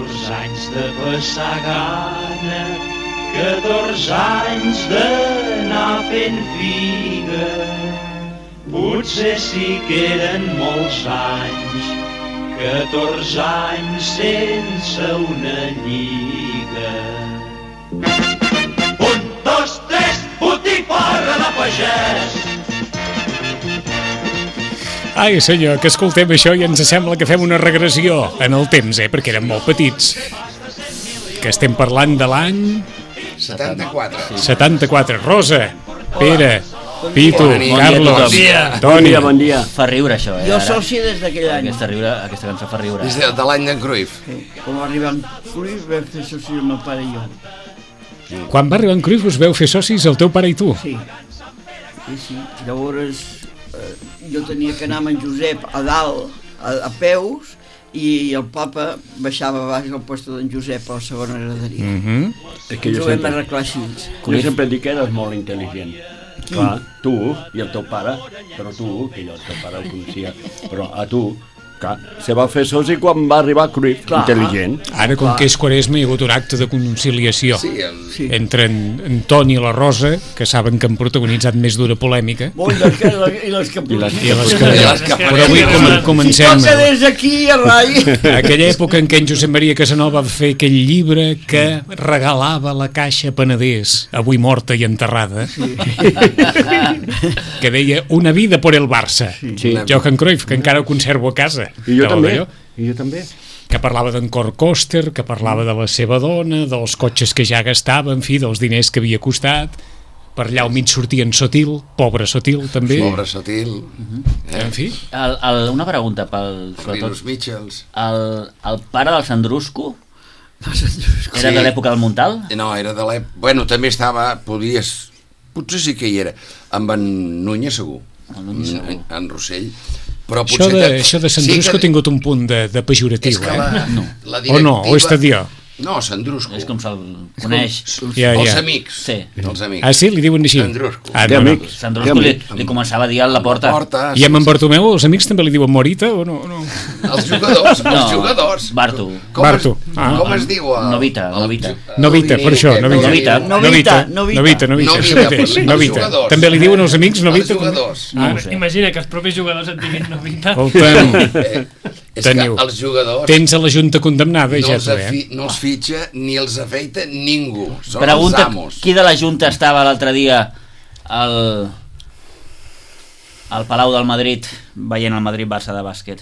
14 anys de passar gana, 14 anys d'anar fent figa, potser sí que eren molts anys, 14 anys sense una lliga. 1, 2, 3, botifarra de pagès! Ai, senyor, que escoltem això i ens sembla que fem una regressió en el temps, perquè érem molt petits. Que estem parlant de l'any... 74. 74. Rosa, Pere, Pitu, Carlos, Toni. Bon dia. Fa riure, això, Jo soci des d'aquell any. Aquesta cançó fa riure. Des de l'any d'en Cruyff. Com va arribar en Cruyff, vam fer soci el meu pare i jo. Quan va arribar en Cruyff us veu fer socis el teu pare i tu? Sí. Llavors jo tenia que anar amb en Josep a dalt, a peus, i el papa baixava baix al puesto d'en Josep a la segona graderia. És que Ens ho vam arreglar així. Jo sempre dic que eres molt intel·ligent. Clar, tu i el teu pare, però tu, que jo el teu pare el coneixia, però a tu, clar, se va fer soci quan va arribar Cruyff, intel·ligent. Ara, com que és Quaresma, hi ha hagut un acte de conciliació entre en Toni i la Rosa, que saben que han protagonitzat més d'una polèmica. I les que... Però avui comencem... Si toca des d'aquí, a rai... Aquella època en què en Josep Maria Casanova va fer aquell llibre que regalava la Caixa Penedès, avui morta i enterrada, que deia Una vida por el Barça. Johan Cruyff, que encara ho conservo a casa. I jo també. Que parlava d'en Kurt Koster, que parlava de la seva dona, dels cotxes que ja gastava, en fi, dels diners que havia costat. Per allà al mig sortia en Sotil, pobre Sotil, també. Pobre Sotil. En fi. Una pregunta pel... Linus Michels. El pare del Sandrusco era de l'època del Montal? No, era de l'època... Bueno, també estava... Potser sí que hi era. Amb en Núñez, segur. En Rossell. Però això de Sandrusco ha tingut un punt de pejoratiu, o no, o he estat jo? No, Sandrusco. És com se'l coneix. Els amics. Sí. Els amics. Ah, sí? Li diuen així? Sandrusco. Sandrusco li començava a dir a la porta. I amb en Bartomeu els amics també li diuen Morita o no? Els jugadors. Bartu. Com es diu? Novita. Per això. Novita. També li diuen els amics Novita? Imagina que els propis jugadors et diguin Novita. És que els jugadors... Tens a la Junta condemnada, ja no els fitxa ni els afeita ningú. Són Pregunta, els amos. Qui de la Junta estava l'altre dia al Palau del Madrid veient el Madrid-Barça de bàsquet?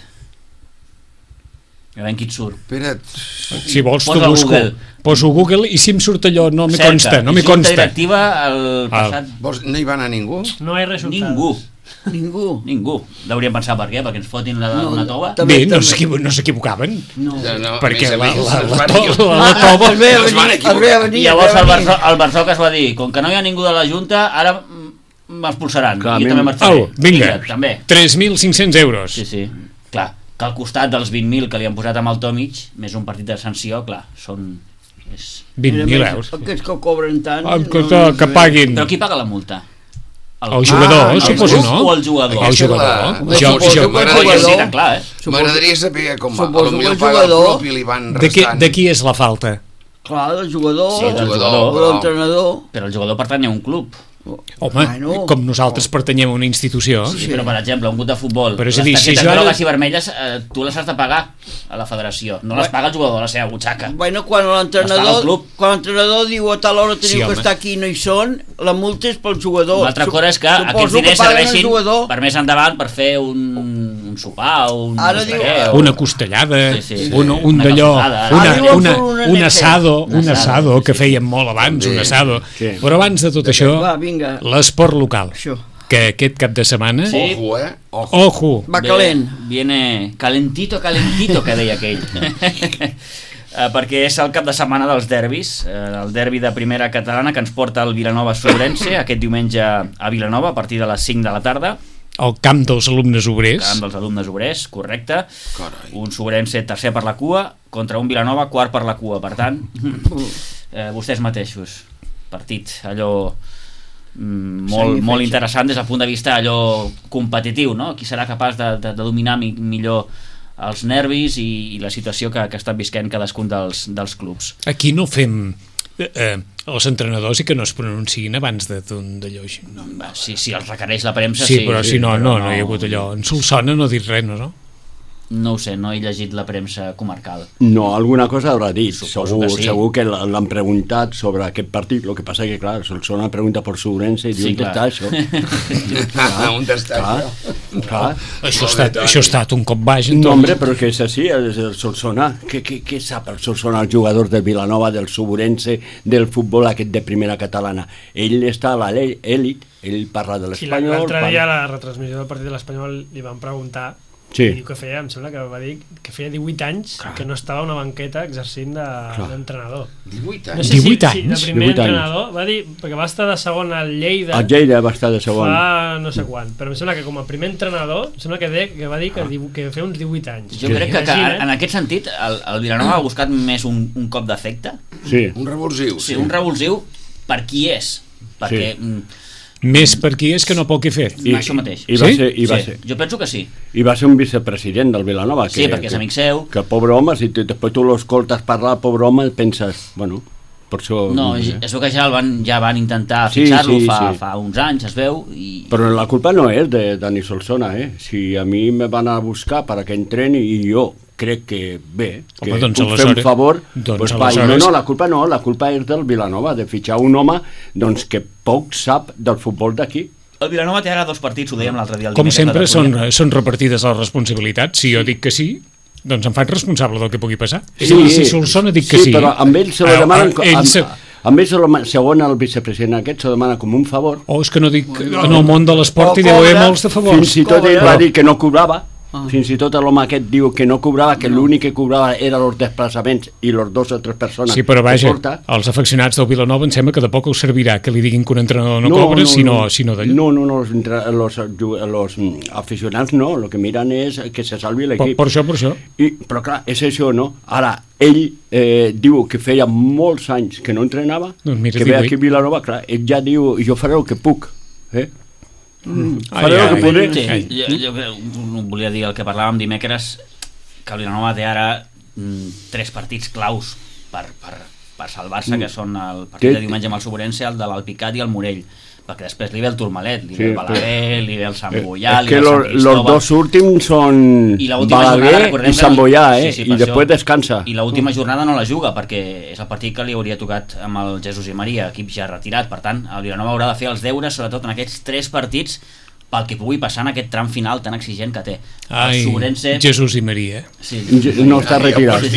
A veure qui et surt. Espera't. Si vols t'ho busco. Poso Google i si em surt allò no me consta. Junta directiva el passat... No hi va anar ningú? No hi ha resultats. Ningú. Deuríem pensar per què, perquè ens fotin una tova. Bé, no s'equivocaven. Perquè la tova es van equivocar. I llavors el Barçoc es va dir, com que no hi ha ningú de la Junta, ara m'expulsaran. I també marxaré. Vinga, 3.500 euros. Sí, clar, que al costat dels 20.000 que li han posat amb el Tomic, més un partit de sanció, clar, són... 20.000 euros. Aquests que cobren tant... Que paguin. Però qui paga la multa? El jugador, suposo, no? O el jugador? El jugador. M'agradaria saber com va. Potser el paga el club i li van restant. De qui és la falta? Clar, del jugador, sí, del l'entrenador. Però el jugador pertany a un club. Home, com nosaltres pertanyem a una institució. Sí, però per exemple, un club de futbol, les targetes grogues i vermelles tu les has de pagar a la federació, no les paga el jugador a la seva butxaca. Bueno, quan l'entrenador diu a tal hora teniu que estar aquí i no hi són, la multa és pel jugador. Una altra cosa és que aquests diners serveixin per més endavant per fer un sopar o una costellada, un d'allò, un assado que fèiem molt abans, un assado. Però abans de tot això, l'esport local, que aquest cap de setmana ojo, va calent, viene calentito que deia aquell perquè és el cap de setmana dels derbis, el derbi de primera catalana que ens porta el Vilanova-Sobrense aquest diumenge a Vilanova a partir de les 5 de la tarda al camp dels alumnes obrers. Camp dels alumnes obrers, correcte. Carai. Un Sobrense tercer per la cua contra un Vilanova quart per la cua, per tant vostès mateixos, partit allò molt interessant des del punt de vista allò competitiu, no? Qui serà capaç de dominar millor els nervis i la situació que estan visquent cadascun dels clubs. Aquí no fem els entrenadors i que no es pronunciïn abans d'allò així. Si els requereix la premsa, sí. Però si no hi ha hagut allò. En Solsona no ha dit res, no? No ho sé, no he llegit la premsa comarcal. No, alguna cosa haurà dit. Segur que l'han preguntat sobre aquest partit. El que passa que, clar, Solsona pregunta per Sobrense i diu, on està això? On està això? Això ha estat un cop baix. No, hombre, però que és així, el Solsona. Què sap el Solsona, el jugador del Vilanova, del Sobrense, del futbol aquest de primera catalana? Ell està a l'elit, ell parla de l'Espanyol. L'altre dia a la retransmissió del partit de l'Espanyol li van preguntar. Sí. I diu que feia, em sembla que va dir que feia 18 anys que no estava a una banqueta exercint d'entrenador. 18 anys? No sé 18 anys? Si de primer entrenador, va dir, perquè va estar de segon al Lleida. El Lleida va estar de segon. Fa no sé quan, però em sembla que com a primer entrenador, em sembla que va dir que feia uns 18 anys. Jo crec que en aquest sentit el Vilanova ha buscat més un cop d'efecte. Sí. Un revulsiu. Sí, un revulsiu per qui és. Perquè... Més per qui és que no pel que he fet. Això mateix. I va ser. Jo penso que sí. I va ser un vicepresident del Vilanova. Sí, perquè és amic seu. Que el pobre home, si després tu l'escoltes parlar, el pobre home, penses, bueno, per això... No, es veu que ja van intentar fixar-lo fa uns anys, es veu. Però la culpa no és de Dani Solsona, Si a mi me van a buscar perquè entreni i jo crec que bé, que puc fer un favor, la culpa és del Vilanova, de fitxar un home que poc sap del futbol d'aquí. El Vilanova té ara 2 partits, ho dèiem l'altre dia. Com sempre són repartides les responsabilitats. Si jo dic que sí, doncs em faig responsable del que pugui passar. Si Solsona dic que sí. Sí, però amb ell se lo demanen... Amb ells, segons el vicepresident aquest, se demana com un favor. És que no dic... En el món de l'esport hi deu haver molts de favors. Fins i tot ell va dir que no cobrava. Fins i tot l'home aquest diu que no cobrava, que l'únic que cobrava eren els desplaçaments i les 2 o 3 persones. Sí, però vaja, els afeccionats del Vilanova em sembla que de poc us servirà que li diguin que un entrenador no cobra, sinó d'allò. No, los aficionats no, el que miren és que se salvi l'equip. Per això. Però clar, és això, no? Ara, ell diu que feia molts anys que no entrenava, que ve aquí a Vilanova, clar, ell ja diu, jo faré el que puc, faré el que podré. Jo volia dir el que parlàvem dimecres, que el Vilanova té ara 3 partits claus per salvar-se, que són el partit de diumenge amb el Sobrense, el de l'Alpicat i el Morell, perquè després li ve el Tourmalet, li ve el Balaguer, li ve el Sant Boià, li ve el Sant Cristóbal. Els 2 últims són Balaguer i Sant Boià, i després descansa. I l'última jornada no la juga, perquè és el partit que li hauria tocat amb el Jesús i Maria, equip ja retirat. Per tant, el Vilanova haurà de fer els deures, sobretot en aquests 3 partits, pel que pugui passar en aquest tram final tan exigent que té. Jesús i Maria. No, està retirat.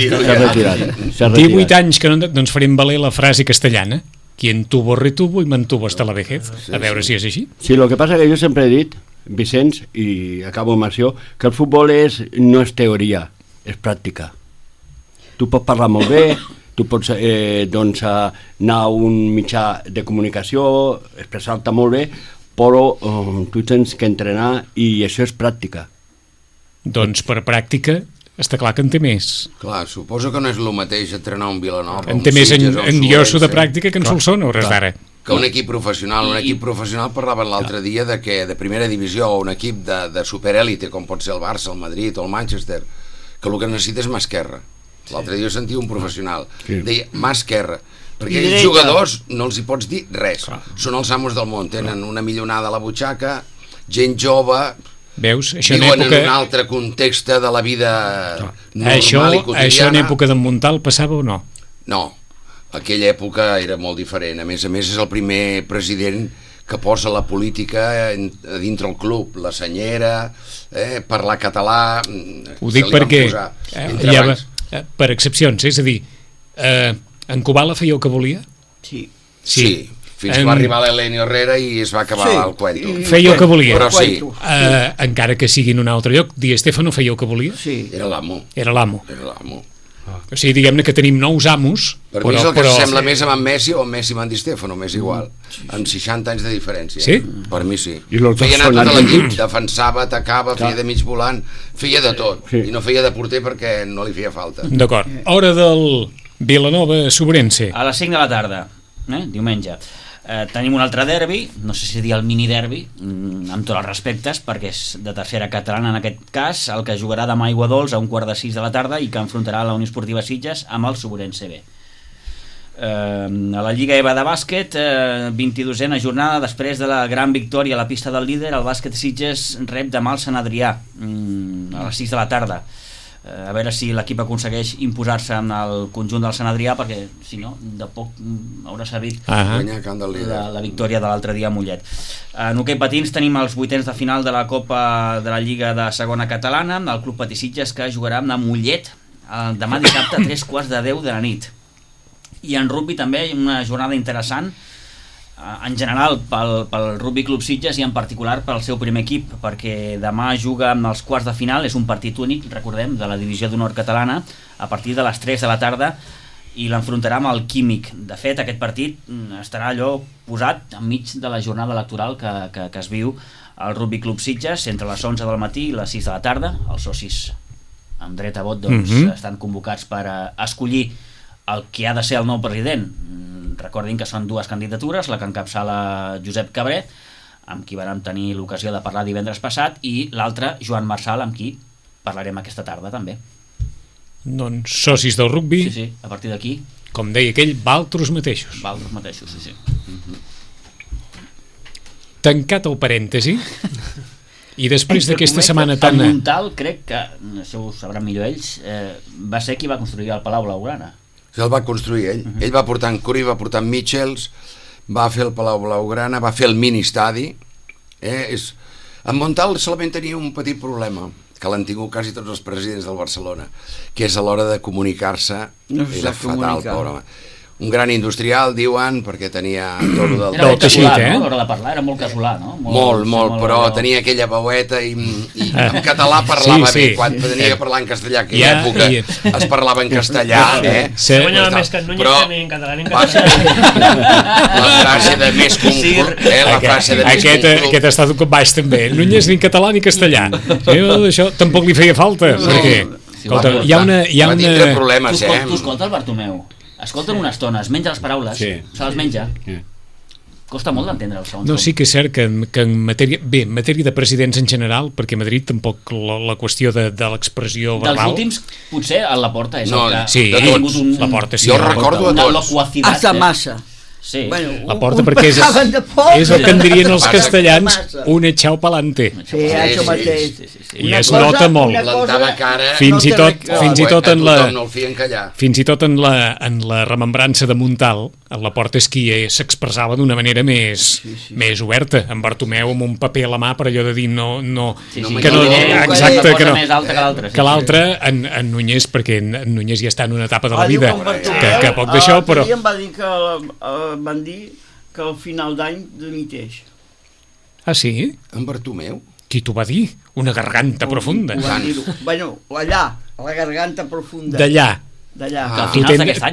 18 anys que no ens farem valer la frase castellana. Quien tuvo retuvo y mantuvo hasta la vejez. A veure si és així. Sí, el que passa que jo sempre he dit, Vicenç, i acabo amb això, que el futbol no és teoria, és pràctica. Tu pots parlar molt bé, tu pots anar a un mitjà de comunicació, expressar-te molt bé, però tu tens que entrenar i això és pràctica. Doncs per pràctica està clar que en té més. Clar, suposo que no és el mateix entrenar un Vilanova. En té més en llosso de pràctica que en Solsona, hores d'ara. Que un equip professional. Un equip professional parlaven l'altre dia de que de primera divisió o un equip de superèlite, com pot ser el Barça, el Madrid o el Manchester, que el que necessita és mà esquerra. L'altre dia jo sentia un professional. Deia, mà esquerra. Perquè els jugadors no els hi pots dir res. Són els amos del món. Tenen una millonada a la butxaca, gent jove... Veus? Viuen en un altre context de la vida normal i quotidiana. Això en època d'en Montal passava o no? No, aquella època era molt diferent. A més, és el primer president que posa la política dintre el club, la senyera, parlar català... Ho dic perquè per excepcions, és a dir, en Kubala feia el que volia? Sí. Fins que va arribar l'Elenio Herrera i es va acabar el cuento. Feia el que volia. Però sí. Encara que sigui en un altre lloc, Di Stéfano feia el que volia? Sí. Era l'amo. O sigui, diguem-ne que tenim nous amos. Per mi és el que sembla més amb en Messi o amb Messi amb en Di Stéfano, m'és igual. Amb 60 anys de diferència. Sí? Per mi sí. Feia anar tot l'equip, defensava, atacava, feia de mig volant, feia de tot. I no feia de porter perquè no li feia falta. D'acord. Hora del Vilanova Sobrense. A les 5 de la tarda, diumenge. Tenim un altre derbi, no sé si dir el mini derbi, amb tots els respectes, perquè és de tercera catalana en aquest cas, el que jugarà demà a Aiguadols a 5:45 de la tarda i que enfrontarà la Unió Esportiva Sitges amb el Sobrense B. A la Lliga EVA de bàsquet, 22a jornada, després de la gran victòria a la pista del líder, el bàsquet Sitges rep demà el Sant Adrià a les 6 de la tarda. A veure si l'equip aconsegueix imposar-se en el conjunt del Sant Adrià, perquè si no, de poc haurà servit la victòria de l'altre dia a Mollet. En hoquei patins tenim els vuitens de final de la Copa de la Lliga de segona catalana, el Club Patí Sitges, que jugarà amb Mollet demà dissabte a 9:45 de la nit. I en rugby també una jornada interessant, en general pel Rugby Club Sitges i en particular pel seu primer equip, perquè demà juga amb els quarts de final, és un partit únic, recordem, de la divisió d'honor catalana, a partir de les 3 de la tarda, i l'enfrontarà amb el Químic. De fet, aquest partit estarà allò posat enmig de la jornada electoral que es viu al Rugby Club Sitges entre les 11 del matí i les 6 de la tarda. Els socis amb dret a vot estan convocats per escollir el que ha de ser el nou president. Recordin que són 2 candidatures, la que encapçala Josep Cabré, amb qui vam tenir l'ocasió de parlar divendres passat, i l'altra, Joan Marçal, amb qui parlarem aquesta tarda també. Doncs socis del rugbi, sí, a partir d'aquí, com deia aquell, valtros mateixos. Valtros mateixos, sí. Tancat el parèntesi, i després d'aquesta setmana tan... El Montal, crec que, això ho sabran millor ells, va ser qui va construir el Palau Blaugrana. El va construir ell. Ell va portar en Curry, va portar en Mitchells, va fer el Palau Blaugrana, va fer el mini-estadi. En Montal solament tenia un petit problema, que l'han tingut quasi tots els presidents del Barcelona, que és a l'hora de comunicar-se. Era fatal, pobre home. Un gran industrial, diuen, perquè tenia tot el del... Era molt casolà, no? A l'hora de parlar era molt casolà, no? Molt, però tenia aquella veueta i en català parlava bé, quan tenia que parlar en castellà, que en època es parlava en castellà, Se guanyava més que en Núñez que ni en català ni en castellà. La frase de més concurs, la frase de més concurs. Aquest ha estat un cop baix, també. Núñez ni en català ni castellà. Això tampoc li feia falta, perquè... Hi ha una... Tu escolta el Bartomeu. Escolten una estona, es menja les paraules, se les menja. Costa molt d'entendre el segon. No, sí que és cert que en matèria de presidents en general, perquè a Madrid tampoc la qüestió de l'expressió verbal... Dels últims, potser a Laporta és el que ha tingut un... Laporta, sí. Jo recordo a tots. Una loquacitat. Hasta massa. Sí. Laporta perquè és el que en dirien els castellans un echau pa'lante. Sí, això mateix. I es nota molt. Fins i tot en la remembrança de Montal, el Laporta és qui s'expressava d'una manera més oberta. En Bartomeu amb un paper a la mà per allò de dir exacte, que l'altre, en Núñez, perquè en Núñez ja està en una etapa de la vida que poc d'això, però... Van dir que al final d'any dimiteix. Ah, sí? En Bartomeu? Qui t'ho va dir? Una garganta profunda. Bueno, allà, a la garganta profunda. D'allà. Tu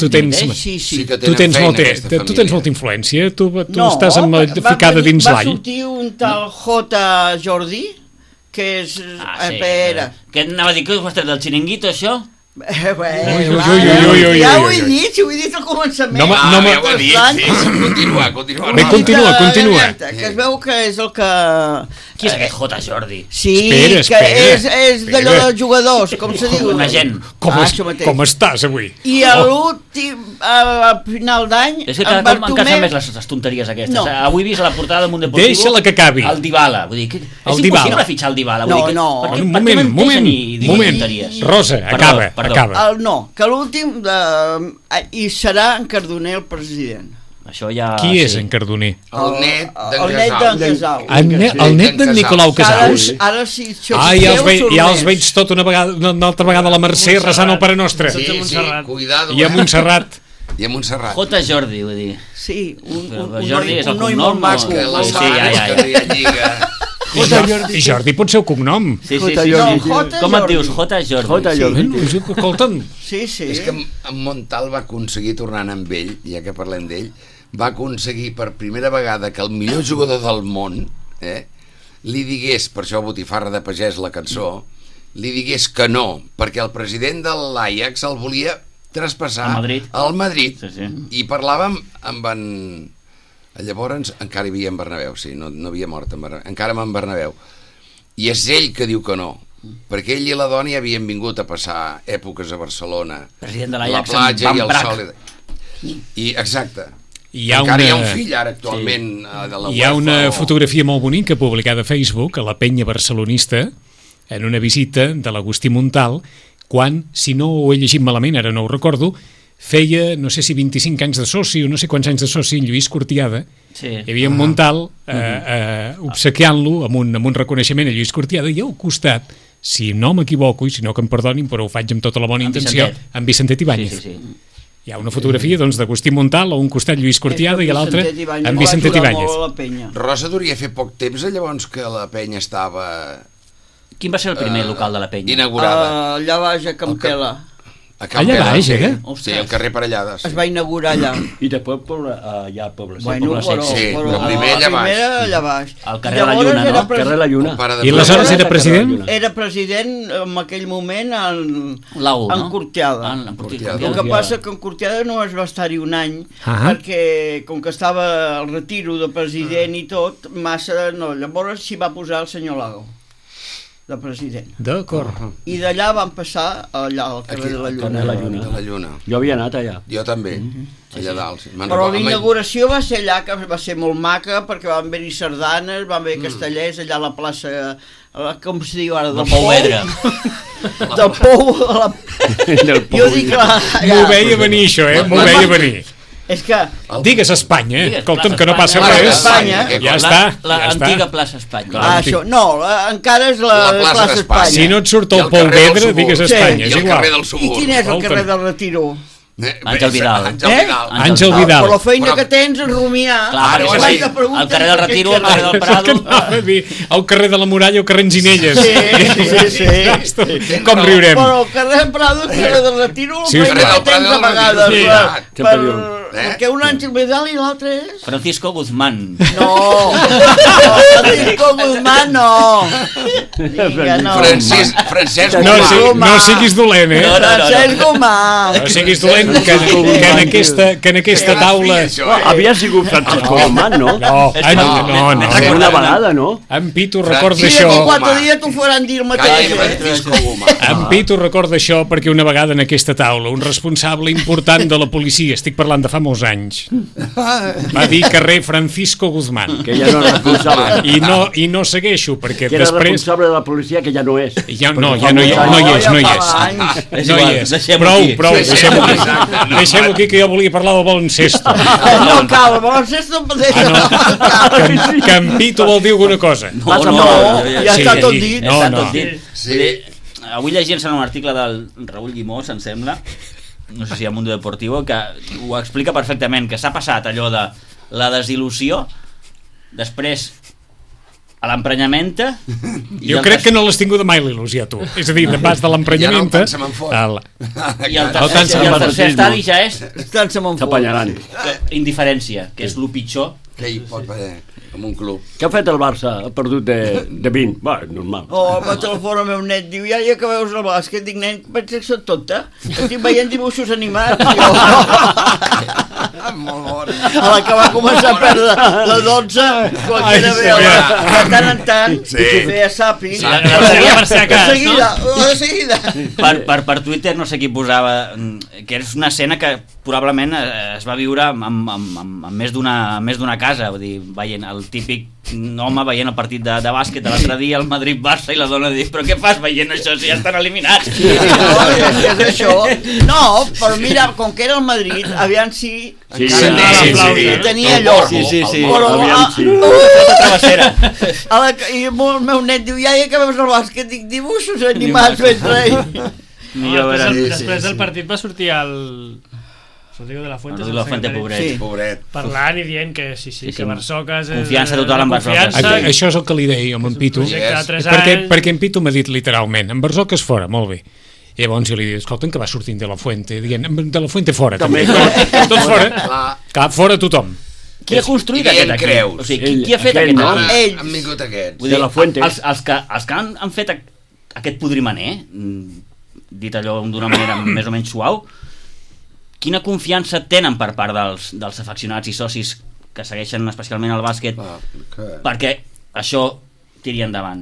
tens molta influència, tu estàs ficada dins l'all. Va sortir un tal J. Jordi, que és... Que anava a dir que ho has tret del xiringuito, això? Ja ho he dit al començament. Ja ho he dit, continua. Que es veu que és el que... Qui és aquest J. Jordi? Sí, que és d'allò dels jugadors, com se diu. Una gent. Com estàs avui? I a l'últim, a final d'any, és que cada cop m'encaixen més les tonteries aquestes. Avui he vist a la portada del Mundo Deportivo... Deixa-la que acabi. El Dybala. Vull dir, és impossible fitxar el Dybala. Un moment. Rosa, acaba. Que l'últim hi serà en Cardoner el president. Això ja... Qui és en Cardoner? El net d'en Casau. El net d'en Nicolau Casaus? Ara sí, ja els veig tot una altra vegada a la Mercè resant el Pare Nostre. Sí, cuidado. I a Montserrat. J. Jordi, vull dir. Sí, Jordi és el noi molt maco. I Jordi pot ser el cognom. Sí. Com et dius? J. Jordi. Escolta'm. Sí. És que en Montal va aconseguir, tornant amb ell, ja que parlem d'ell, va aconseguir per primera vegada que el millor jugador del món li digués, per això Botifarra de Pagès la cançó, li digués que no, perquè el president de l'Ajax el volia traspassar al Madrid. I parlàvem amb Llavors encara hi havia en Bernabéu, sí, no havia mort en Bernabéu, encara en Bernabéu. I és ell que diu que no, perquè ell i la dona ja havien vingut a passar èpoques a Barcelona, la platja i el sol. I exacte. Encara hi ha un fill ara actualment de la UEFA. Hi ha una fotografia molt bonica publicada a Facebook a la penya barcelonista en una visita de l'Agustí Montal quan, si no ho he llegit malament, ara no ho recordo, feia, no sé si 25 anys de soci o no sé quants anys de soci, en Lluís Cortiada. Hi havia un Montal obsequiant-lo amb un reconeixement a Lluís Cortiada, i al costat, si no m'equivoco, i si no que em perdonin, però ho faig amb tota la bona intenció, amb Vicentet Ibáñez. Hi ha una fotografia d'Agustí Montal, a un costat Lluís Cortiada i a l'altre amb Vicentet Ibáñez. Rosa duria fer poc temps llavors que la penya estava... Quin va ser el primer local de la penya? Inaugurada. Allà baix a Campela. Allà baix, eh? Sí, al carrer Parellades. Es va inaugurar allà. I després allà a Poble Sec. Bueno, sí, el primer allà baix. Al carrer de la Lluna, no? Al carrer de la Lluna. I aleshores era president? Era president en aquell moment en Cortiada. El que passa que en Cortiada no es va estar-hi un any, perquè com que estava al retiro de president i tot, massa no. Llavors s'hi va posar el senyor Lago de president. D'acord. I d'allà van passar allà al carrer de la Lluna. Jo havia anat allà. Jo també, allà dalt. Però l'inauguració va ser allà, que va ser molt maca, perquè van haver-hi sardanes, van haver castellers allà a la plaça, com se diu ara, del Pou. Del Pou. Jo dic que... M'ho veia venir, això, m'ho veia venir. És que... Digues Espanya, escolta'm, que no passa res. Ja està. L'antiga plaça Espanya. Això, no, encara és la plaça Espanya. Si no et surt el Pou Vedre, digues Espanya, és igual. I quin és el carrer del Retiro? Àngel Vidal. Àngel Vidal. Però la feina que tens és rumiar. El carrer del Retiro, el carrer del Prado. El carrer de la Muralla o carrer Enginelles. Sí. Com riurem. Però el carrer del Prado, el carrer del Retiro, la feina que tens a vegades. Perquè un Àngel Vidal i l'altre és... Francisco Guzmán. No, Francisco Guzmán no. Francesc Guzmán. No siguis dolent, Francesc Guzmán. No siguis dolent, que en aquesta taula... Havia sigut Francisco Guzmán, no? No. Una vegada, no? En Pitu recorda això... I quatre dies t'ho faran dir el mateix. En Pitu recorda això perquè una vegada en aquesta taula un responsable important de la policia, estic parlant de fa molts anys, va dir carrer Francisco Guzmán, que ja no és responsable, i no segueixo perquè que era responsable de la policia, que ja no és, no hi és. Prou, deixem-ho aquí, que jo volia parlar del baloncesto. No cal, el baloncesto que en Pitu vol dir alguna cosa. No, ja està tot dit. Avui llegint-se en un article del Raúl Llimós, em sembla, no sé si a Mundo Deportivo, que ho explica perfectament, que s'ha passat allò de la desil·lusió, després a l'emprenyamenta... Jo crec que no l'has tingut mai l'il·lusió, tu. És a dir, de pas de l'emprenyamenta... I el tercer estadi ja és... S'apanyaran. Indiferència, que és el pitjor. Què hi pot haver en un club? Què ha fet el Barça? Ha perdut de 20. Va, normal. Me telefona el meu net, diu, ja que veus el bàsquet. Dic, nen, pensa que soc tonta? Estic veient dibuixos animats. Molt bona. A la que va començar a perdre la 12, quan era veure, de tant en tant, feia sàping. De seguida. Per Twitter no sé qui posava que és una escena que probablement es va viure amb més d'una casa, vull dir, veient el típic home veient el partit de bàsquet de l'altre dia, el Madrid-Barça, i la dona diu, però què fas veient això si ja estan eliminats? És això. No, però mira, com que era el Madrid, aviam si tenia allò. I el meu net diu, ja que veus el bàsquet, dic, dibuixos animats mentre ell. Després del partit va sortir el Rodrigo de la Fuente, pobret, parlant i dient que sí, que Barçocas confiança total en Barçocas. Això és el que li deia amb en Pitu, perquè en Pitu m'ha dit literalment, en Barçocas fora, molt bé. I llavors jo li dic, escolta'm, que va sortint de la Fuente, dient, de la Fuente fora també. Tots fora, fora tothom. Qui ha construït aquest equip? O sigui, qui ha fet aquest equip? Ells. Han vingut aquests. De la Fuente. Els que han fet aquest podrimaner, dit allò d'una manera més o menys suau, quina confiança tenen per part dels afeccionats i socis que segueixen especialment el bàsquet, perquè això tiri endavant.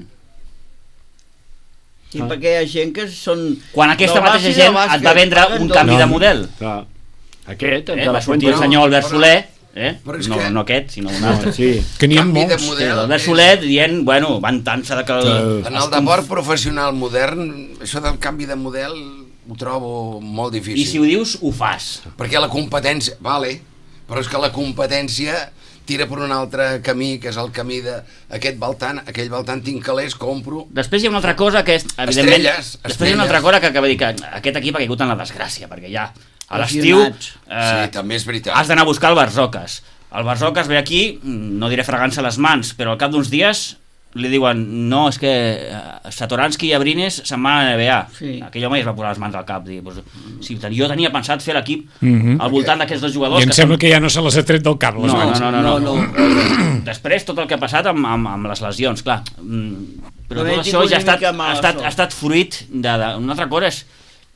I perquè hi ha gent que són... Quan aquesta mateixa gent et va vendre un canvi de model. Aquest, va sortir el senyor Albert Soler, no aquest, sinó un altre. Que n'hi ha molts. Albert Soler dient, bueno, vantant-se de que... En el deport professional modern, això del canvi de model ho trobo molt difícil. I si ho dius, ho fas. Perquè la competència... Vale, però és que la competència tira per un altre camí, que és el camí d'aquest baltant, aquell baltant tinc calés, compro... Després hi ha una altra cosa que és, evidentment... Després hi ha una altra cosa que acaba de dir que aquest equip ha caigut en la desgràcia, perquè ja a l'estiu sí, també és veritat. has d'anar a buscar el Barzocas. El Barzocas ve aquí, no diré fregant-se les mans, però al cap d'uns dies li diuen, no, és que Satoransky i Abrines se'n van a la NBA. Aquell home es va posar les mans al cap. Jo tenia pensat fer l'equip al voltant d'aquests dos jugadors. I em sembla que ja no se les ha tret del cap, les mans. No. Després, tot el que ha passat amb les lesions, clar. Però tot això ja ha estat fruit d'una altra cosa, és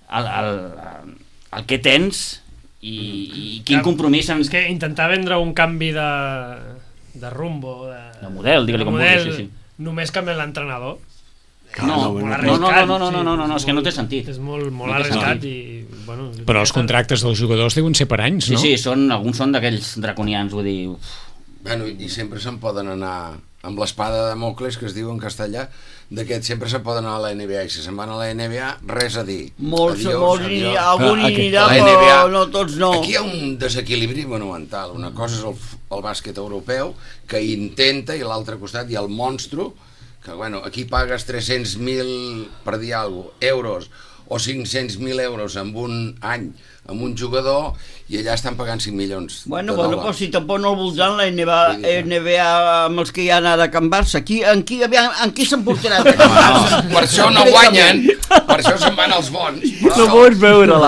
el que tens i quin compromís... És que intentar vendre un canvi de rumbo, de model, digue-li com vulguis, només canviant l'entrenador. No, és que no té sentit. És molt arriscat i... Però els contractes dels jugadors deuen ser per anys, no? Sí, alguns són d'aquells draconians, vull dir... Bueno, i sempre se'n poden anar amb l'espada de Damocles, que es diu en castellà, d'aquest sempre se'n poden anar a la NBA, i si se'n van a la NBA, res a dir. Molts algun anirà, però no tots no. Aquí hi ha un desequilibri monumental. Una cosa és el bàsquet europeu, que intenta, i a l'altre costat hi ha el monstru, que bueno, aquí pagues 300.000, per dir alguna cosa, euros, o 500.000 euros en un any amb un jugador, i allà estan pagant 5 milions de dòlars. Però si tampoc no el voldran la NBA amb els que hi ha ara a Can Barça. En qui s'emportaran? Per això no guanyen, per això se'n van els bons. No pots veure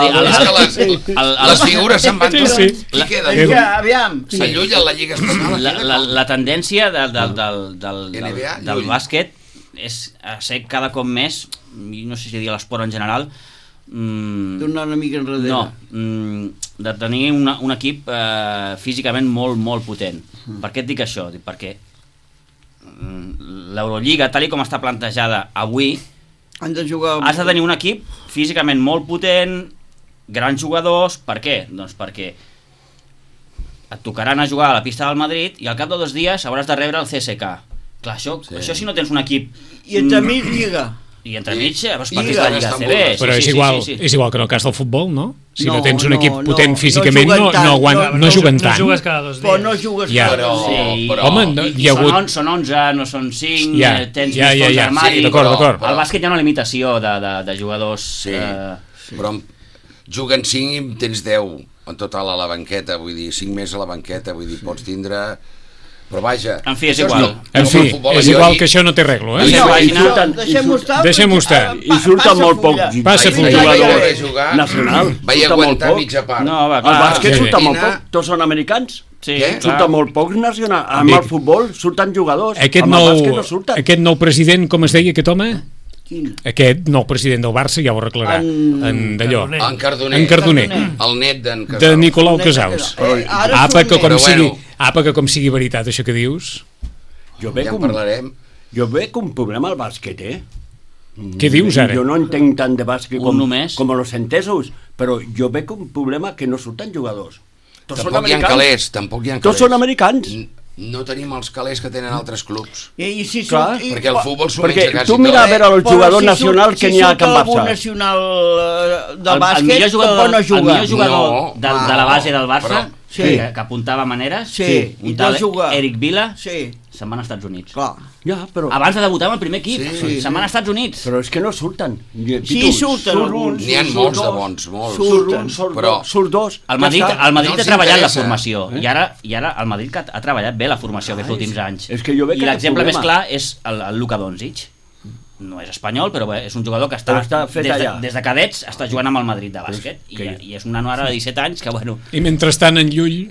les figures se'n van tots. Qui queda? Aviam. S'allunya la Lliga Espanyola. La tendència del bàsquet és ser cada cop més, no sé si dir l'esport en general, tornar una mica enrere, de tenir un equip físicament molt potent. Per què et dic això? Perquè l'Eurolliga, tal com està plantejada avui, has de tenir un equip físicament molt potent, grans jugadors. Per què? Doncs perquè et tocaran a jugar a la pista del Madrid i al cap de 2 dies hauràs de rebre el CSKA. Clar, això si no tens un equip... I entremig Lliga. I entremig, partits de la Lliga CB. Però és igual que en el cas del futbol, no? Si no tens un equip potent físicament, no juguen tant. No jugues cada 2 dies. Però no jugues cada 2 dies. Home, són 11, no són 5, tens pistons d'armari. D'acord. Al bàsquet hi ha una limitació de jugadors. Però juguen 5 i tens 10 en total a la banqueta, vull dir, 5 més a la banqueta, vull dir, pots tindre... Però vaja... En fi, és igual. És igual que això no té reglo, eh? Deixem-ho estar. I surten molt poc. Passa jugador nacional. Vaig aguantar mitja part. El bàsquet surten molt poc. Tots són americans. Surten molt pocs nacionals. Amb el futbol surten jugadors. Aquest nou president, com es deia aquest home? Aquest nou president del Barça ja ho arreglarà. En Cardoner. El net d'en Casals. De Nicolau Casals. Apa que com sigui veritat això que dius. Jo veig un problema al bàsquet, Què dius ara? Jo no entenc tant de bàsquet com los entesos, però jo veig un problema que no surten jugadors. Tampoc hi ha calés. Tots són americans. No tenim els calés que tenen altres clubs. Perquè el futbol s'ho menja quasi tot. Tu mira a veure el jugador nacional que n'hi ha a Can Barça. Si surt algun nacional del bàsquet, tampoc no juga. El millor jugador de la base del Barça, que apuntava maneres, un tal Eric Vila, se'n van als Estats Units. Abans de debutar amb el primer equip, se'n van als Estats Units. Però és que no surten. Sí, surten. N'hi ha molts de bons, molts. Surt dos. El Madrid ha treballat la formació, i ara el Madrid ha treballat bé la formació aquests últims anys. I l'exemple més clar és el Luka Doncic. No és espanyol, però és un jugador que està des de cadets està jugant amb el Madrid de bàsquet i és una noia de 17 anys que bueno... I mentrestant en Llull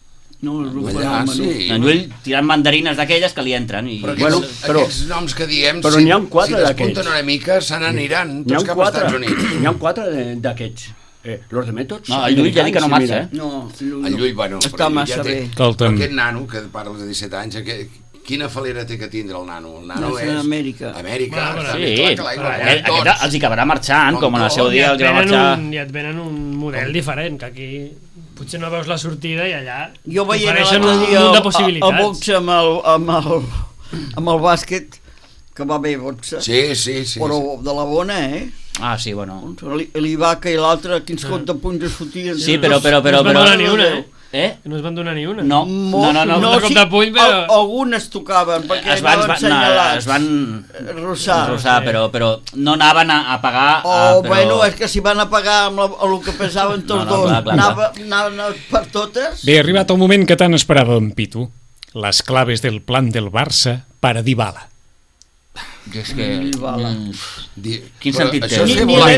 en Llull tirant mandarines d'aquelles que li entren però aquests noms que diem però n'hi ha 4 si despunten una mica se n'aniran tots cap als Estats Units. N'hi ha 4 d'aquests Los de Métods? No, el Llull ja dic que no marxa, No, el Llull, bueno, està massa bé. Aquest nano, que parles de 17 anys, quina falera té que tindre el nano? El nano és... Amèrica. Amèrica. Sí, els hi acabarà marxant, com en el seu dia els hi va marxar. I et venen un model diferent, que aquí potser no veus la sortida i allà jo veient ofereixen un munt de possibilitats. El boxe amb el bàsquet, que va bé boxe, però de la bona, Ah, sí, bueno. L'Ivaca i l'altre, quins punts es fotien. Sí, però... No es van donar ni una, No es van donar ni una. No, cop de puny, però... Algunes tocaven, perquè anaven senyalats. Es van rossar, però no anaven a pagar... Bueno, és que si van a pagar amb el que pesaven tots dos, anaven per totes... Bé, ha arribat el moment que tant esperàvem, Pitu. Les claves del plan del Barça para Dybala. És que... Quin sentit té?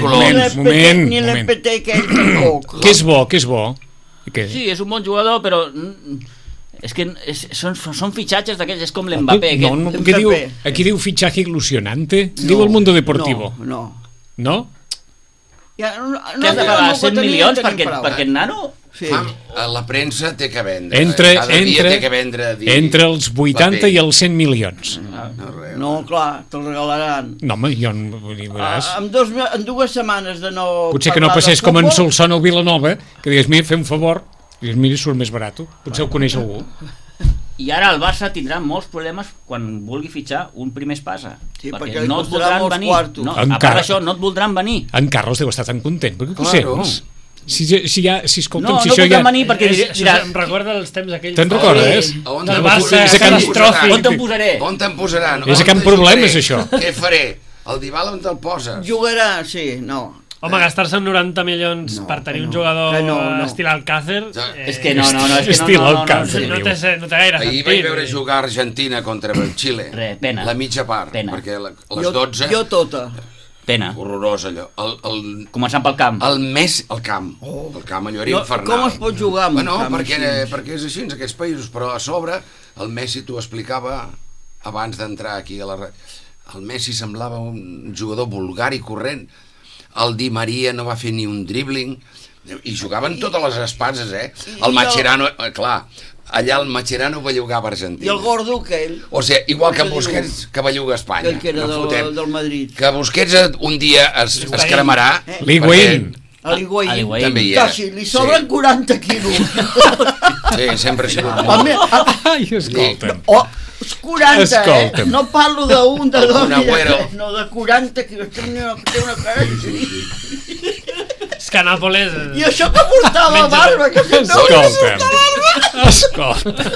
Ni l'EPT aquell tampoc. Que és bo. Sí, és un bon jugador, però... És que són fitxatges d'aquells, és com l'Mbappé. Aquí diu fitxaje ilusionante, diu el Mundo Deportivo. No? Què has de pagar? 100 milions per aquest nano? Sí. La premsa té que vendre. Cada dia té que vendre. Entre els 80 i els 100 milions. No, clar, te'l regalaran. No, home, jo no hi veuràs. En 2 setmanes de no... Potser que no passés com en Solsona o Vilanova, que digués, mira, fem un favor, i mira, surt més barat. Potser ho coneix algú. I ara el Barça tindrà molts problemes quan vulgui fitxar un primer espasa. Sí, perquè no et voldran venir. A part d'això, no et voldran venir. En Carlos deu estar tan content, perquè ho sé, Si escolta'm, no, si no això ja... venir perquè em recorda els temps aquells. Te'n recordes? Del Barça catastròfic. On te'n posaré? On te'n posaran? És que amb problemes, això. Què faré? El Dybala on te'l poses? Jugarà, sí, no. Home, gastar-se 90 milions per tenir un jugador estil Alcácer... És que no. Estil Alcácer, no té gaire sentit. Ahir vaig veure jugar Argentina contra el Xile. Pena. La mitja part. Perquè les 12... Jo tota. Pena. Horrorós, allò. Començant pel camp. El camp. El camp, allò era infernal. Com es pot jugar amb un camp així? Perquè és així en aquests països, però a sobre el Messi t'ho explicava abans d'entrar aquí a la... El Messi semblava un jugador vulgar i corrent. El Di Maria no va fer ni un dribbling i jugaven totes les espases, El Mascherano, clar, allà el Mascherano bellugava Argentina. I el gordo aquell. O sigui, igual que Busquets, que belluga Espanya. Que era del Madrid. Que Busquets un dia es cremarà. L'Higuaín. L'Higuaín. També hi era. Quasi, li sobren 40 quilos. Sí, sempre ha sigut. Ai, escolta'm. 40, no parlo d'un, de dos, no, de 40 quilos. Té una cara així. És que Nàpoles... I això que portava barba, que si no Escolta.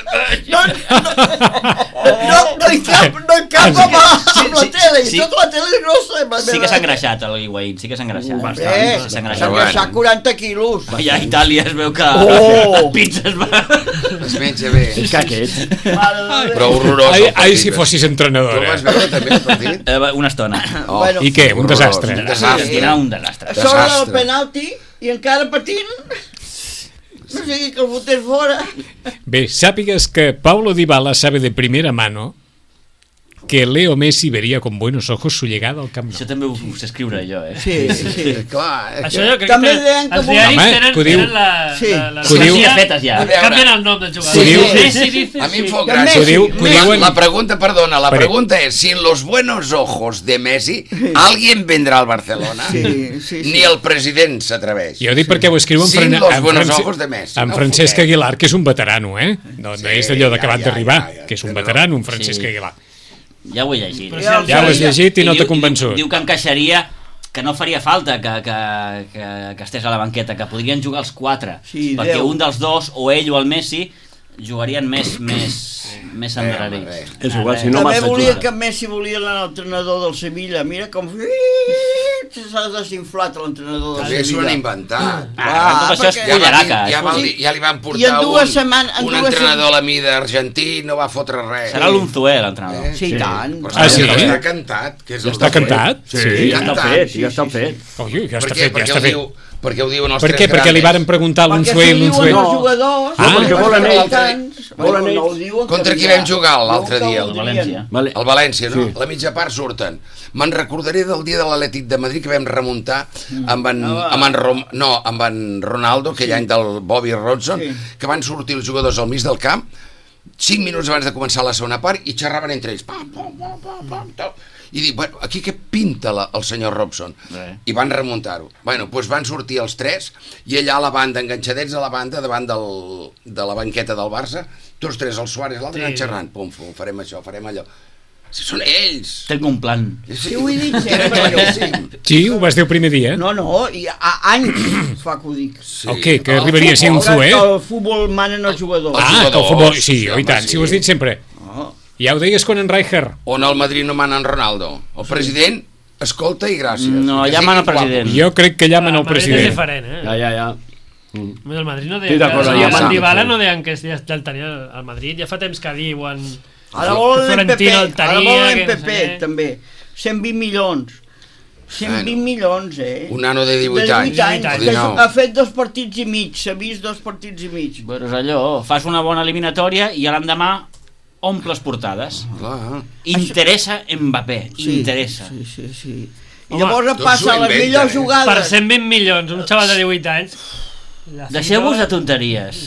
No hi cap amb la tele, i tota la tele és grossa. Sí que s'ha engreixat el Higuaín, sí que s'ha engreixat. S'ha engreixat 40 quilos. Ja a Itàlia es veu que pizza es menja bé. És que aquest... Però horrorós. Ai, si fossis entrenadora. Tu vas veure també el partit? Una estona. I què? Un desastre. Un desastre. Sobre el penalti i encara patint, no sigui que el botés fora. Bé, sàpigues que Paulo Dybala sabe de primera mano que Leo Messi vería con buenos ojos su llegada al Camp Nou. Això també ho sé escriure jo, Sí. Clar. Això jo crec també que els diaris tenen les fetes ja. Canvien el nom del jugador. A mi em fot gràcia. La pregunta es, si en los buenos ojos de Messi alguien vendrà al Barcelona, ni el president s'atreveix. Jo dic perquè ho escriu en Francesc Aguilar, que és un veterano, no és allò d'acabat d'arribar, que és un veterano, un Francesc Aguilar. Ja ho he llegit. Ja ho has llegit i no t'ha convençut. Diu que encaixaria, que no faria falta que estés a la banqueta, que podrien jugar els 4, perquè un dels dos, o ell o el Messi, jugarien més endarrerits. També volia que Messi volia l'entrenador del Sevilla. Mira com s'ha desinflat l'entrenador del Sevilla. També s'ho han inventat. Tot això és pollaraca. Ja li van portar un entrenador a la mida argentí, no va fotre res. Serà l'Unzué l'entrenador. Sí, tant. Està cantat. Ja està cantat? Sí, ja està fet. Ja està fet. Perquè ho diuen els per tres què? grandes. Perquè li varen preguntar a l'Unzué i l'Unzué. Perquè s'ho diuen els jugadors. perquè volen ells. Contra qui vam jugar l'altre dia? El València. El València, no? La mitja part surten. Me'n recordaré del dia de l'Atlètic de Madrid que vam remuntar amb en Ronaldo, aquell any del Bobby Robson, que van sortir els jugadors al mig del camp 5 minuts abans de començar la segona part i xerraven entre ells. I dic, bueno, aquí què pinta el senyor Robson? I van remuntar-ho. Bueno, doncs van sortir els tres i allà a la banda, enganxadets a la banda davant de la banqueta del Barça, tots tres, el Suárez i l'altre, anant xerrant. Pum, farem això, farem allò. Si són ells. Tengo un plan. Sí, ho he dit sempre. Sí, ho vas dir el primer dia. No, i anys fa que ho dic. El què? Que arribaria a ser un Unzué? El futbol manen els jugadors. Que el futbol... Sí, i tant, si ho has dit sempre. Ja ho deies quan en Rijkaard. On al Madrid no mana en Ronaldo. El president escolta i gràcies. No, allà mana el president. Jo crec que allà mana el president. És diferent, Ja. El Madrid no deia que Dybala no deien que ja el tenia al Madrid. Ja fa temps que diuen... Ara volen PP, també. 120 milions. 120 milions, Un nano de 18 anys. Ha fet 2 partits i mig, s'ha vist 2 partits i mig. Però és allò, fas una bona eliminatòria i l'endemà omples portades. Interessa Mbappé, interessa. Sí. I llavors passa les millors jugades. Per 120 milions, un xaval de 18 anys. Deixeu-vos de tonteries.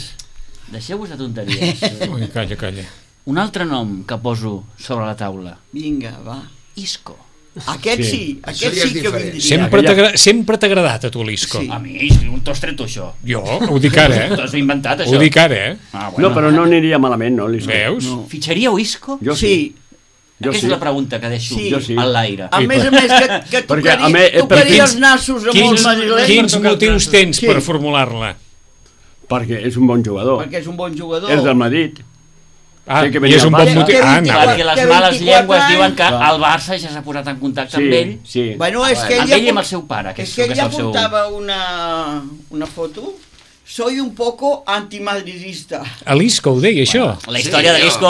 Ui, calla. Un altre nom que poso sobre la taula. Vinga, va. Isco. Aquest sí que vindria. Sempre t'ha agradat a tu l'Isco. A mi, on t'ho has tret tu això? Jo, ho dic ara, T'ho has inventat això? Ho dic ara, No, però no aniria malament, no, l'Isco. Veus? Fitxaríeu Isco? Jo sí. Aquesta és la pregunta que deixo a l'aire. A més, que tocaria els nassos amb el madrileny. Quins motius tens per formular-la? Perquè és un bon jugador. És del Madrid. I és un bon motiu. Perquè les males llengües diuen que el Barça ja s'ha posat en contacte amb ell. Bueno, és que amb ell i amb el seu pare. És que ell ja portava una foto. Soy un poco antimadridista. A l'Isco ho deia, això? La història de l'Isco...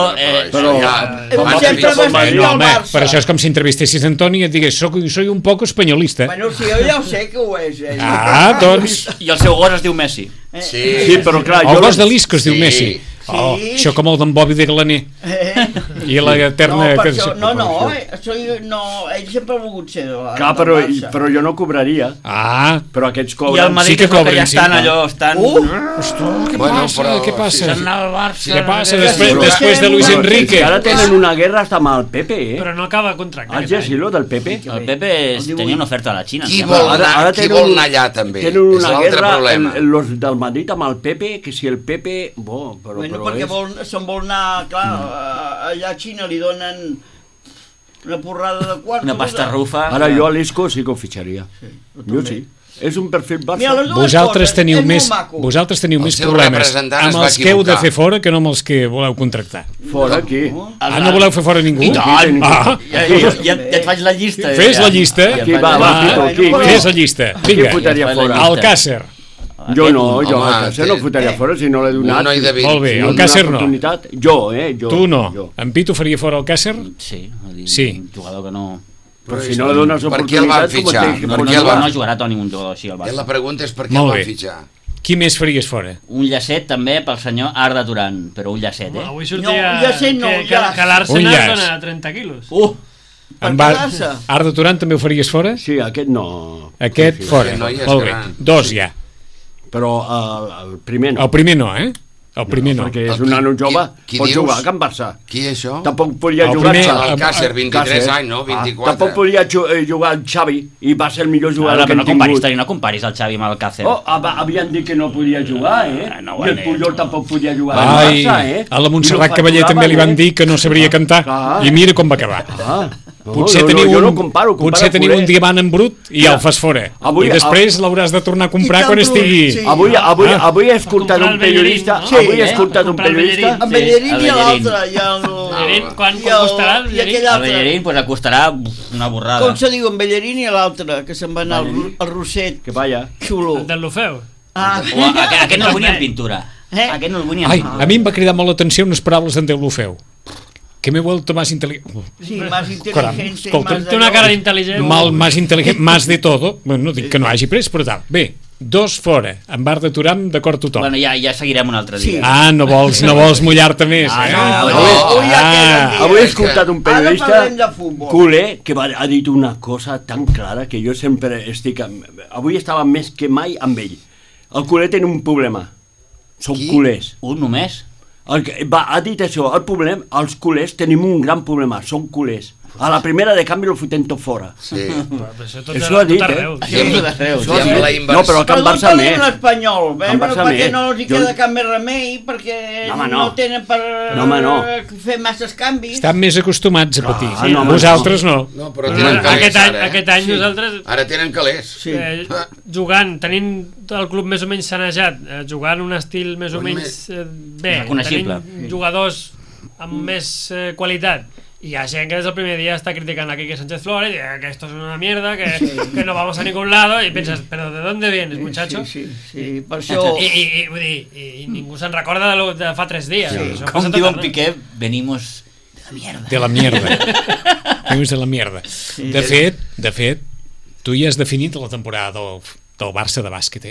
Per això és com si entrevistessis Antoni i et digués soy un poco espanyolista. Bueno, sí, jo ja ho sé que ho és. Doncs... I el seu gos es diu Messi. Sí, però clar... El gos de l'Isco es diu Messi. Això com el d'en Bobby de Glaner. I la eterna... Ell sempre ha volgut ser clar, però jo no cobraria. Però aquests cobren. I el Madrid que ja estan allò, Què passa? Què passa després de Luis Enrique? Ara tenen una guerra hasta amb el Pepe, Però no acaba contracte. El Gesilo del Pepe. El Pepe tenia una oferta a la Xina. Qui vol anar allà també? Tenen una guerra els del Madrid amb el Pepe, que si el Pepe... perquè se'n vol anar, clar, allà a Xina li donen una porrada de quartos. Una pasta rufa. Ara jo a l'Isco sí que ho fitxaria. Jo sí. És un perfil Barça. Vosaltres teniu més problemes amb els que heu de fer fora que no amb els que voleu contractar. Fora aquí. No voleu fer fora ningú? I tant! Ja et faig la llista. Fes la llista. Fes la llista. Vinga, Alcácer. Jo Alcácer no fotria fora si no l'he donat. Molt bé, Alcácer no. Jo. Tu no. En Pitu faria fora Alcácer? Sí. Un jugador que no... Però si no le dones oportunitat... Per què el van fitxar? No jugarà Toni un jugador així al Barça. La pregunta és per què el van fitxar. Qui més faries fora? Un llacet també pel senyor Arda Turan, però un llacet, Avui sortia que l'Arsenal dona 30 quilos. Arda Turan també ho faries fora? Sí, aquest no. Aquest fora, molt bé. 2 ja. Però el primer no. El primer no, El primer no. Perquè és un nano jove, pot jugar a Can Barça. Qui és això? Tampoc podia jugar Alcácer, 23 anys, no? 24. Tampoc podia jugar el Xavi i va ser el millor jugador que hem tingut. No comparis el Xavi amb el Alcácer. Havien dit que no podia jugar, I el Puyol tampoc podia jugar al Barça, A la Montserrat Cavaller també li van dir que no sabria cantar i mira com va acabar. Potser teniu un diamant en brut i el fas fora. I després l'hauràs de tornar a comprar quan estigui... Avui he escoltat un periodista... amb Bellerín i l'altre. Quan costarà el Bellerín? El Bellerín costarà una borrada. Com se diu, en Bellerín i l'altre, que se'n va anar al Roset. Que vaya. Xulo. El del Lofeu. Aquest no el vull ni en pintura. Aquest no el vull ni en pintura. A mi em va cridar molt l'atenció unes paraules d'en Deulofeu. Que me he vuelto más inteligente. Sí, más inteligente. Té una cara d'intel·ligent. Más inteligente, más de todo. Bueno, no dic que no hagi pres, però tal. Bé, 2 fora, en Bar de Turam, d'acord tothom. Bueno, ja seguirem un altre dia. No vols mullar-te més. Avui he escoltat un periodista culer que ha dit una cosa tan clara que jo sempre estic... Avui estava més que mai amb ell. El culer té un problema. Són culers. Un només? Ha dit això, el problema, els culers tenim un gran problema, són culers. A la primera de canvi el fotem tot fora. Sí. Això ha dit, No, però el Can Barça més. L'Espanyol, perquè no els hi queda cap més remei, perquè no tenen per fer masses canvis. Estan més acostumats a patir. Vosaltres no. No, però tenen calés ara. Aquest any nosaltres... Ara tenen calés. Jugant, tenint el club més o menys sanejat, jugant un estil més o menys bé, tenint jugadors amb més qualitat, y hi ha gent que des del primer dia està criticant a Quique Sánchez Flores, que esto es una mierda, que no vamos a ningún lado, y piensas, pero ¿de dónde vienes, muchacho? Sí, per això... I ningú se'n recorda de fa 3 dies. Com diu en Piqué, venimos de la mierda. De la mierda. Venimos de la mierda. De fet, tu ja has definit la temporada del Barça de bàsquet,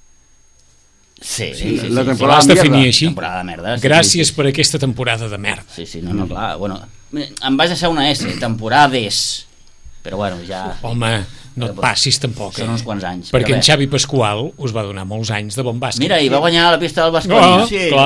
Sí. La temporada vas definir així. Temporada de merda. Gràcies per aquesta temporada de merda. Sí, no, clar, bueno, em vaig deixar una S, temporades, però bueno, ja... Home, no et passis tampoc. Són uns quants anys. Perquè en Xavi Pasqual us va donar molts anys de bon bàsquet. Mira, i va guanyar la pista del Baskonia.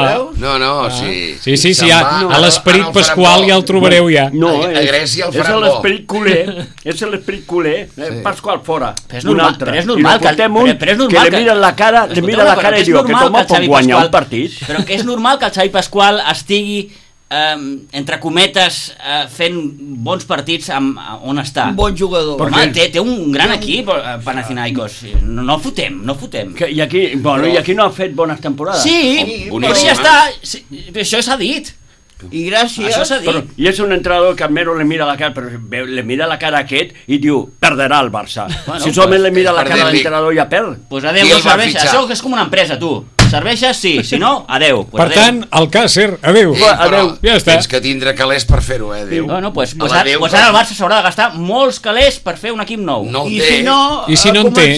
Sí, a l'esperit Pasqual ja el trobareu ja. No, a Grècia el faran bo. És l'esperit culer, Pasqual fora. Però és normal que li miren la cara i diu que home pot guanyar un partit. Però que és normal que el Xavi Pasqual estigui entre cometes fent bons partits on està. Un bon jugador. Home, té un gran equip Panathinaikos. No fotem. I aquí no ha fet bones temporades. Sí, però ja està. Això s'ha dit. I gràcies. I és un entrenador que almenys le mira la cara, però le mira la cara a aquest i diu, perderà el Barça. Si solament le mira la cara a l'entrenador ja perd. Pues adeu, no serveix. Això és com una empresa, tu. Serveixes, sí, si no, adeu. Per tant, Alcàcer, adeu. Ja està. Tens que tindre calés per fer-ho, adeu. Bueno, pues ara el Barça s'haurà de gastar molts calés per fer un equip nou. I si no en té,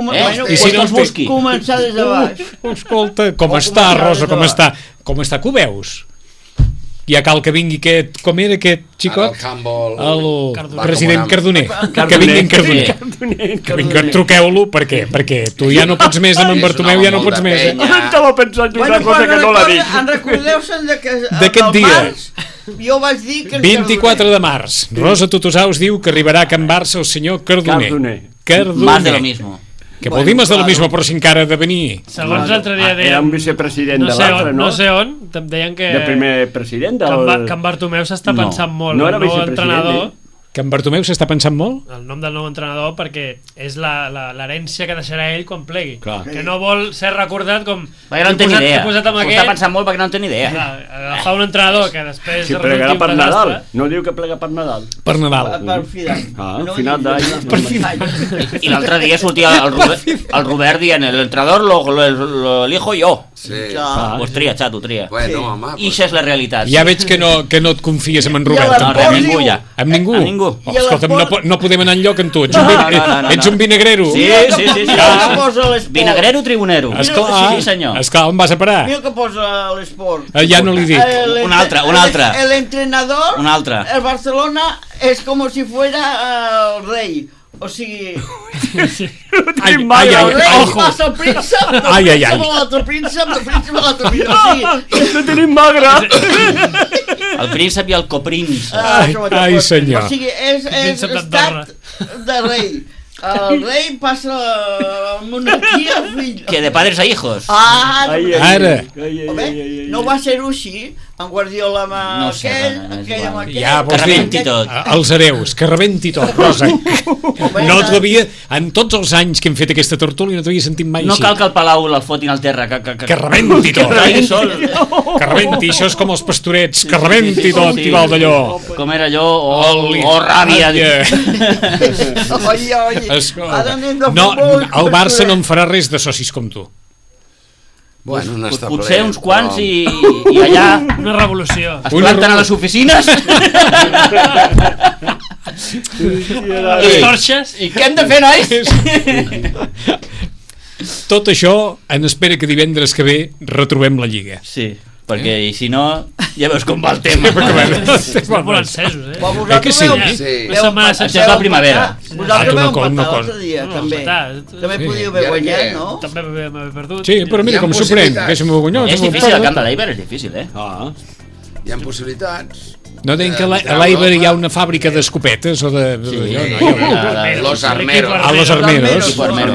començar des de baix. Escolta, com està, Rosa, com està que ho veus? Ja cal que vingui aquest, com era aquest xicot? El president Cardoner. Que vingui en Cardoner. Truqueu-lo, per què? Perquè tu ja no pots més, amb en Bartomeu ja no pots més. Estava pensant una cosa que no l'ha dit. En recordeu-se'n d'aquest dia? Jo vaig dir que... 24 de març. Rosa Tutusaus diu que arribarà a Can Barça el senyor Cardoner. Más de lo mismo. Que vol dir més de lo mismo, però si encara ha de venir. Segons l'altre dia deien... Era un vicepresident de l'altre, no? No sé on, deien que... De primer president Can Bartomeu s'està pensant molt. No era vicepresident, Que en Bartomeu s'està pensant molt? El nom del nou entrenador, perquè és l'herència que deixarà ell quan plegui. Clar. Que no vol ser recordat com... Perquè no en té ni idea. S'ho està pensant molt perquè no en té ni idea. Agafar un entrenador que després... Si plegarà per Nadal. No diu que plega per Nadal. Per Nadal. Per final. Final d'any. Per final. I l'altre dia sortia el Robert dient l'entrenador lo elijo jo. Sí. Pues tria, xato, tria. Bueno, home. I això és la realitat. Ja veig que no et confies en Robert. No, amb ningú ja. Amb ningú? Amb ningú. Escolta'm, no podem anar enlloc amb tu. Ets un vinagrero. Sí. Vinagrero tribunero. Esclar, sí, senyor. Esclar, on vas a parar? Mira que posa l'esport. Ja no li dic. Un altre. El entrenador, un altre. El Barcelona és com si fuera el rei. O sigui... Ai, el rei passa el príncep, l'altre príncep, no tenim magre. El príncep i el coprins. Ai, senyor. O sigui, és estat de rei. El rei passa la monarquia al fill. Que de padres a hijos. Ara. No va ser-ho així, en Guardiola amb aquell, ja, que rebenti tot. Els hereus, que rebenti tot, Rosa. No t'havia, en tots els anys que hem fet aquesta tertúlia, no t'havia sentit mai així. No cal que el Palau el fotin al terra. Que rebenti tot. Que rebenti, això és com els pastorets, que rebenti tot, i val d'allò. Com era allò, o ràbia. No, el Barça no en farà res de socis com tu. Bueno, no està potser uns quants i allà una revolució. Es planten a les oficines. Les torxes. I què hem de fer, nois? tot això en espera que divendres que ve retrobem la Lliga. Sí, perquè i si no, ja veus com va el tema. Estem molt encesos, Que sí? Això és la primavera. Vosaltres veu empatar l'altre dia, també. També podíeu haver guanyat, no? També vam haver perdut. Sí, però mira com s'ho pren, que som guanyats. És difícil, el camp de l'Eiber és difícil, Hi ha possibilitats. No deien que a l'Eiber hi ha una fàbrica d'escopetes o de... Los Armeros. Los Armeros.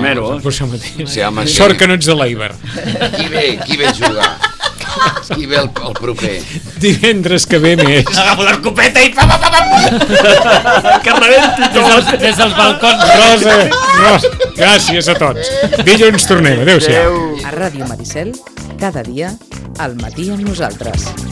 Sort que no ets de l'Eiber. Qui ve a jugar? Qui ve el proper? Divendres que ve més. Agafo l'escopeta i... Que rebenti tot. Des dels balcons. Rosa, gràcies a tots. Dilluns tornem. Adéu-siau. A Ràdio Maricel, cada dia, al matí amb nosaltres.